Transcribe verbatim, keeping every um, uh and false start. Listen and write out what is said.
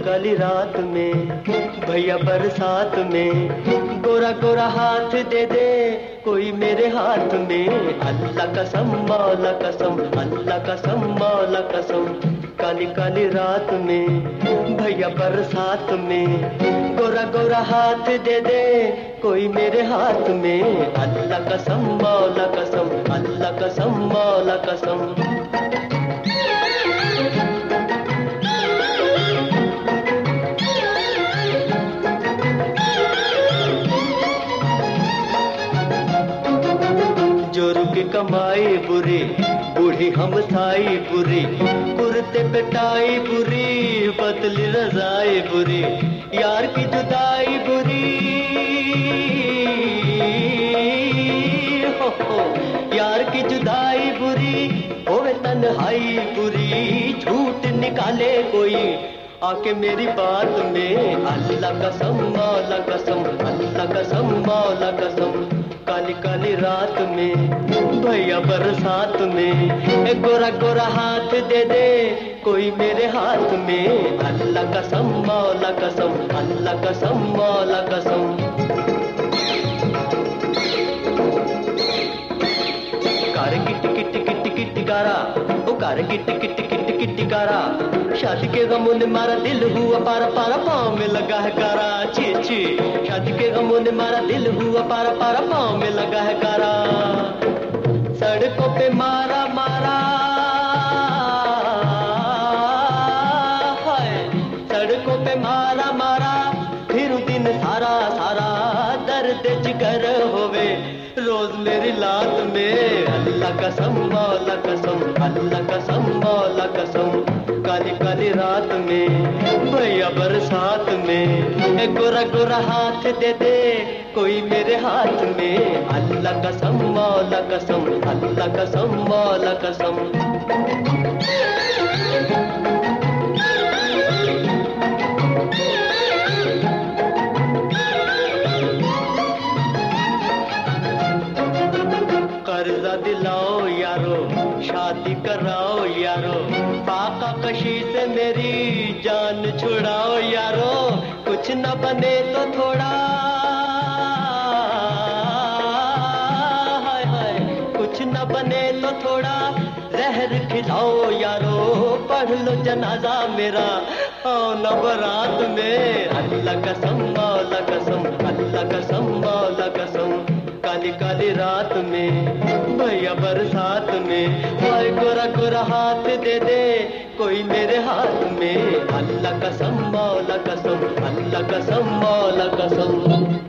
काली रात में भैया बरसात में गोरा गोरा हाथ दे दे कोई मेरे हाथ में। अल्लाह कसम मौला कसम, अल्लाह कसम मौला कसम। काली काली रात में भैया बरसात में गोरा गोरा हाथ दे दे कोई मेरे हाथ में। अल्लाह कसम मौला कसम, अल्लाह कसम मौला कसम। जोर की कमाई बुरी, बूढ़ी हमसाई बुरी, कुर्ते पे टाई बुरी, पतली रजाई बुरी, यार की जुदाई बुरी, हो हो यार की जुदाई बुरी, होवे तन्हाई बुरी, झूठ निकाले कोई आके मेरी बात में। अल्लाह कसम मौला कसम, अल्लाह कसम मौला कसम। काली काली रात में भैया बरसात में एक गोरा गोरा हाथ दे दे कोई मेरे हाथ में। अल्लाह कसम मौला कसम, अल्लाह कसम मौला कसम। कार किट किट किट किट गारा, ओ कार किट किट किट किट गारा, शादी के गमों ने मारा दिल हुआ पारा पारा, पाँव में लगा है गारा। छी छी शादी के गमों ने मारा दिल हुआ पारा पारा, पाँव में लगा है गारा। सड़कों पे मारा मारा हाय, सड़कों पे मारा मारा, फिर दिन सारा सारा दर्द जिगर होवे रोज मेरी लात में। अल्लाह कसम मौला कसम, अल्लाह कसम मौला कसम। काली काली रात में भैया बरसात में एक गोरा गोरा हाथ दे दे कोई मेरे हाथ में। अल्लाह कसम मौला कसम, अल्लाह कसम मौला कसम। कर्जा दिलाओ यारो, शादी कराओ यारो, पाका कशी से मेरी जान छुड़ाओ यारो। कुछ न बने तो थोड़ा हाय हाय, कुछ न बने तो थोड़ा जहर खिलाओ यारो। पढ़ लो जनाजा मेरा आओ न बारात में। अल्लाह कसम मौला कसम, अल्लाह कसम मौला कसम। काली काली रात में भैया बरसात में हाय गोरा गोरा हाथ दे दे कोई मेरे हाथ में। अल्लाह कसम मौला कसम, अल्लाह कसम मौला कसम।